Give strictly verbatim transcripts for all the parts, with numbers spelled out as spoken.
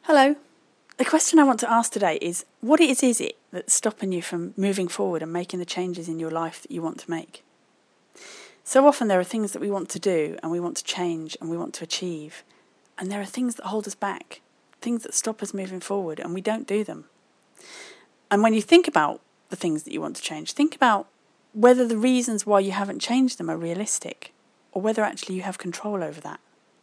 Hello. The question I want to ask today is, what it is, is it that's stopping you from moving forward and making the changes in your life that you want to make? So often there are things that we want to do and we want to change and we want to achieve, and there are things that hold us back, things that stop us moving forward, and we don't do them. And when you think about the things that you want to change, think about whether the reasons why you haven't changed them are realistic, or whether actually you have control over that.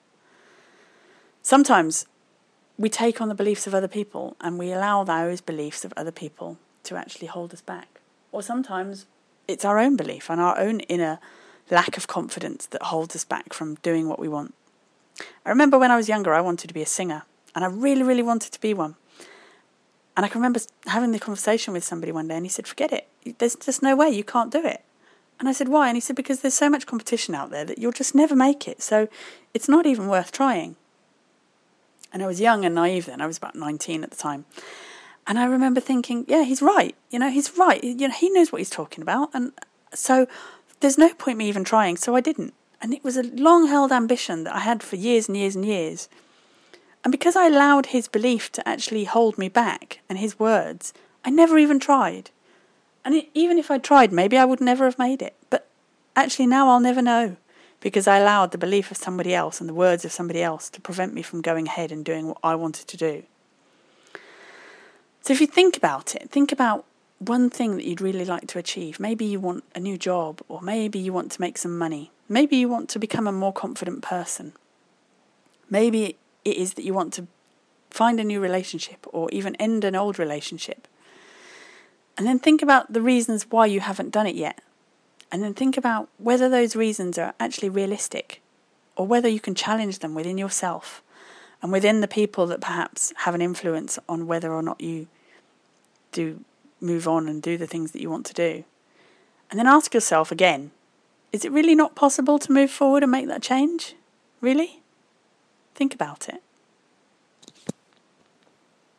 Sometimes we take on the beliefs of other people and we allow those beliefs of other people to actually hold us back. Or sometimes it's our own belief and our own inner lack of confidence that holds us back from doing what we want. I remember when I was younger, I wanted to be a singer, and I really, really wanted to be one. And I can remember having the conversation with somebody one day, and he said, forget it. There's just no way, you can't do it. And I said, why? And he said, because there's so much competition out there that you'll just never make it. So it's not even worth trying. And I was young and naive then. I was about nineteen at the time. And I remember thinking, yeah, he's right. You know, he's right. You know, he knows what he's talking about. And so there's no point me even trying. So I didn't. And it was a long-held ambition that I had for years and years and years. And because I allowed his belief to actually hold me back and his words, I never even tried. And it, even if I tried, maybe I would never have made it. But actually now I'll never know, because I allowed the belief of somebody else and the words of somebody else to prevent me from going ahead and doing what I wanted to do. So if you think about it, think about one thing that you'd really like to achieve. Maybe you want a new job, or maybe you want to make some money. Maybe you want to become a more confident person. Maybe it is that you want to find a new relationship or even end an old relationship. And then think about the reasons why you haven't done it yet. And then think about whether those reasons are actually realistic, or whether you can challenge them within yourself and within the people that perhaps have an influence on whether or not you do move on and do the things that you want to do. And then ask yourself again, is it really not possible to move forward and make that change? Really? Think about it.